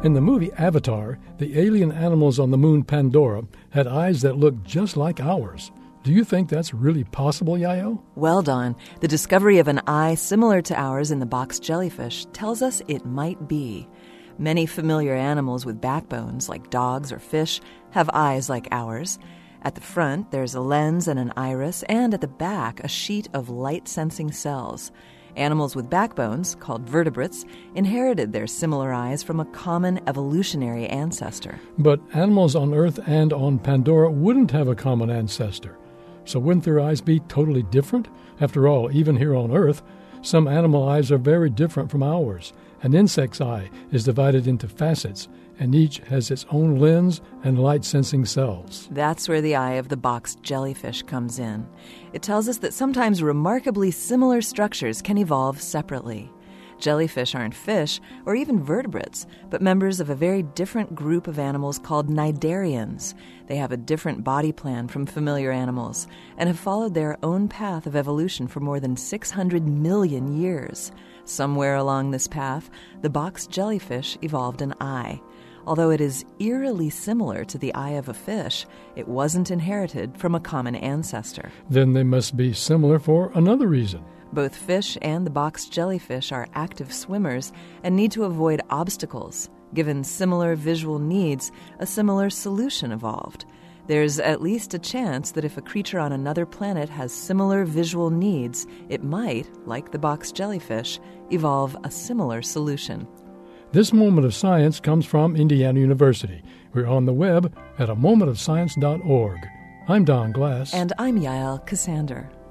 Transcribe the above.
In the movie Avatar, the alien animals on the moon Pandora had eyes that looked just like ours. Do you think that's really possible, Yael? Well, Don, the discovery of an eye similar to ours in the box jellyfish tells us it might be. Many familiar animals with backbones, like dogs or fish, have eyes like ours. At the front, there's a lens and an iris, and at the back, a sheet of light-sensing cells. Animals with backbones, called vertebrates, inherited their similar eyes from a common evolutionary ancestor. But animals on Earth and on Pandora wouldn't have a common ancestor. So wouldn't their eyes be totally different? After all, even here on Earth, some animal eyes are very different from ours. An insect's eye is divided into facets, and each has its own lens and light-sensing cells. That's where the eye of the box jellyfish comes in. It tells us that sometimes remarkably similar structures can evolve separately. Jellyfish aren't fish or even vertebrates, but members of a very different group of animals called cnidarians. They have a different body plan from familiar animals and have followed their own path of evolution for more than 600 million years. Somewhere along this path, the box jellyfish evolved an eye. Although it is eerily similar to the eye of a fish, it wasn't inherited from a common ancestor. Then they must be similar for another reason. Both fish and the box jellyfish are active swimmers and need to avoid obstacles. Given similar visual needs, a similar solution evolved. There's at least a chance that if a creature on another planet has similar visual needs, it might, like the box jellyfish, evolve a similar solution. This Moment of Science comes from Indiana University. We're on the web at amomentofscience.org. I'm Don Glass. And I'm Yael Cassander.